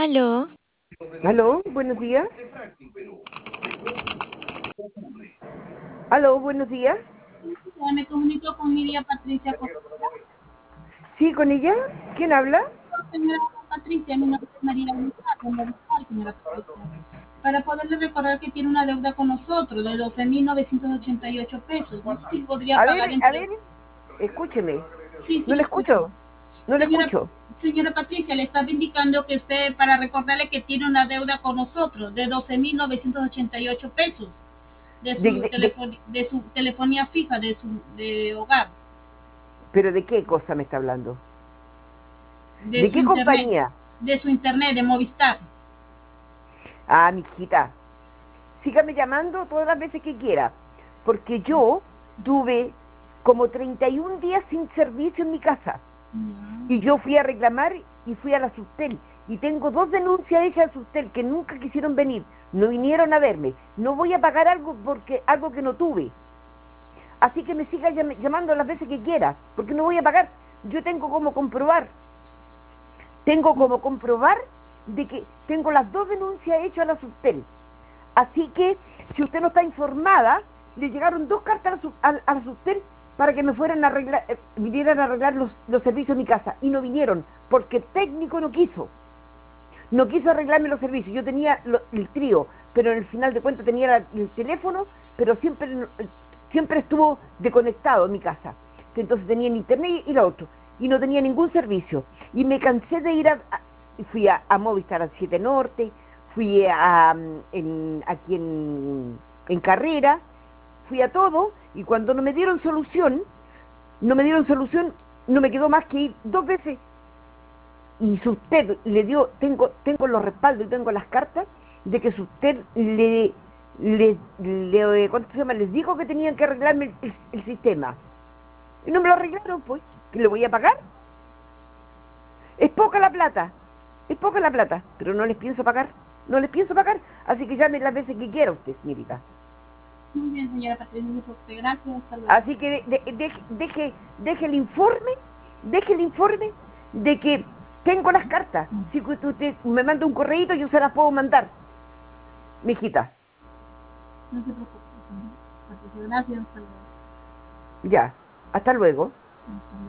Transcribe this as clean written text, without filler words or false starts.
Aló, Aló, buenos días. Aló, buenos días. Me comunico con mi tía Patricia. Sí, con ella. ¿Quién habla? Señora Patricia, mi nombre es María Luisa, señora Patricia. Para poderle recordar que tiene una deuda con nosotros de 12.988 pesos. No sé si podría pagar A entre... ver, escúcheme. Sí, sí, No le le escucho. escucho. No le Señora, escucho. señora Patricia, le estaba indicando que usted, para recordarle que tiene una deuda con nosotros de 12.988 pesos De, de- de- de su telefonía fija de hogar, ¿Pero de qué cosa me está hablando? de ¿De su qué internet, compañía? de Movistar. Ah, mi hijita. Sígame llamando todas las veces que quiera. Porque yo tuve como 31 días sin servicio en mi casa. Y yo fui a reclamar y fui a la Subtel. Y tengo 2 denuncias hechas a Subtel que nunca quisieron venir. No vinieron a verme. No voy a pagar algo que no tuve. Así que me siga llamando las veces que quiera, porque no voy a pagar. Yo tengo como comprobar de que tengo las 2 denuncias hechas a la Subtel. Así que, si usted no está informada, le llegaron 2 cartas a la Subtel para que me fueran a arreglar, vinieran a arreglar los servicios de mi casa. Y no vinieron, porque el técnico no quiso. No quiso arreglarme los servicios. Yo tenía el trío, pero en el final de cuentas tenía el teléfono, pero siempre estuvo desconectado en mi casa. Entonces tenía el internet y lo otro. Y no tenía ningún servicio. Y me cansé de ir fui a Movistar al 7 Norte, fui aquí en Carrera, fui a todo, y cuando no me dieron solución, no me quedó más que ir 2 veces. Y si usted le dio, tengo los respaldos y tengo las cartas de que si usted ¿cuánto se llama? Les dijo que tenían que arreglarme el sistema. Y no me lo arreglaron, pues. ¿Que le voy a pagar? Es poca la plata. Es poca la plata. Pero no les pienso pagar. No les pienso pagar. Así que llame las veces que quiera usted, señorita. Muy bien, señora Patricia, gracias, hasta luego. Así que deje el informe de que tengo las cartas. Si usted me manda un correíto, yo se las puedo mandar, mijita. No se preocupe, señora Patricia, gracias, hasta luego. Ya. Hasta luego. Hasta luego.